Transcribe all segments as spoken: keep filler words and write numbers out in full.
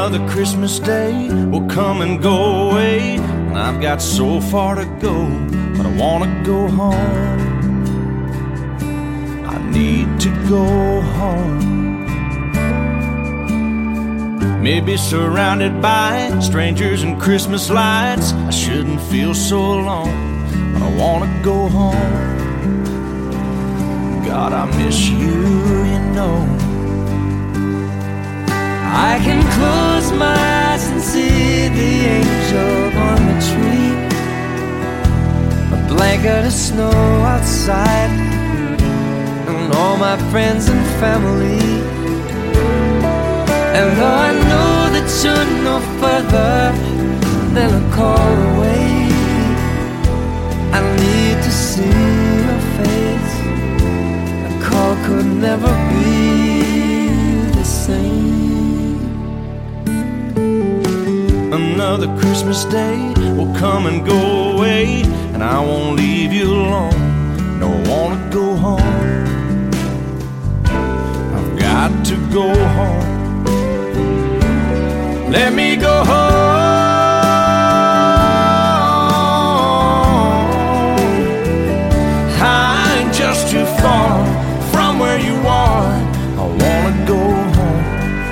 Another Christmas day will come and go away, and I've got so far to go, but I wanna go home. I need to go home. Maybe surrounded by strangers and Christmas lights, I shouldn't feel so alone, but I wanna go home. God, I miss you, you know. I can close my eyes and see the angel on the tree, a blanket of snow outside, and all my friends and family. And though I know that you're no further than a call away, I need to see your face. A call could never be the same. Another Christmas day will come and go away, and I won't leave you alone. No, I wanna go home. I've got to go home. Let me go home. I ain't just too far from where you are. I wanna go home.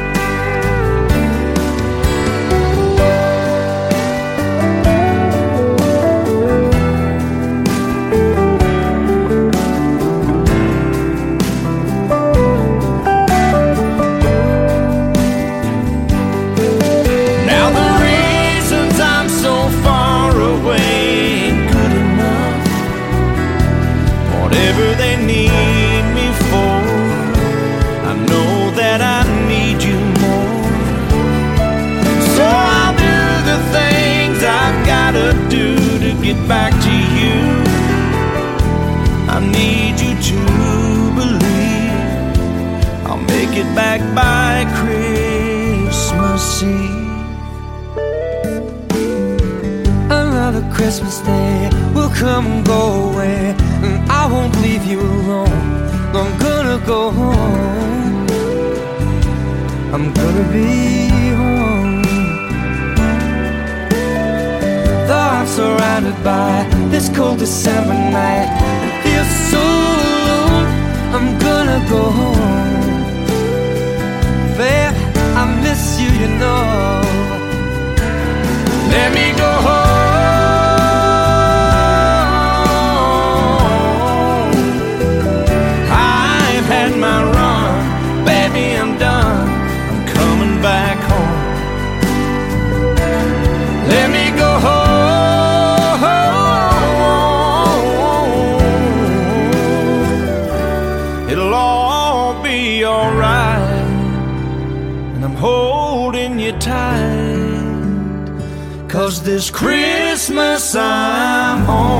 Whatever they need me for, I know that I need you more. So I'll do the things I've gotta do to get back to you. I need you to believe I'll make it back by Christmas Eve. Another Christmas day will come and go away, and I won't leave you alone. I'm gonna go home. I'm gonna be home. Though I'm surrounded by this cold December night and feel so alone, I'm gonna go home. Babe, I miss you, you know. Let me go home. My run, baby, I'm done. I'm coming back home. Let me go home. It'll all be alright, and I'm holding you tight, 'cause this Christmas I'm home.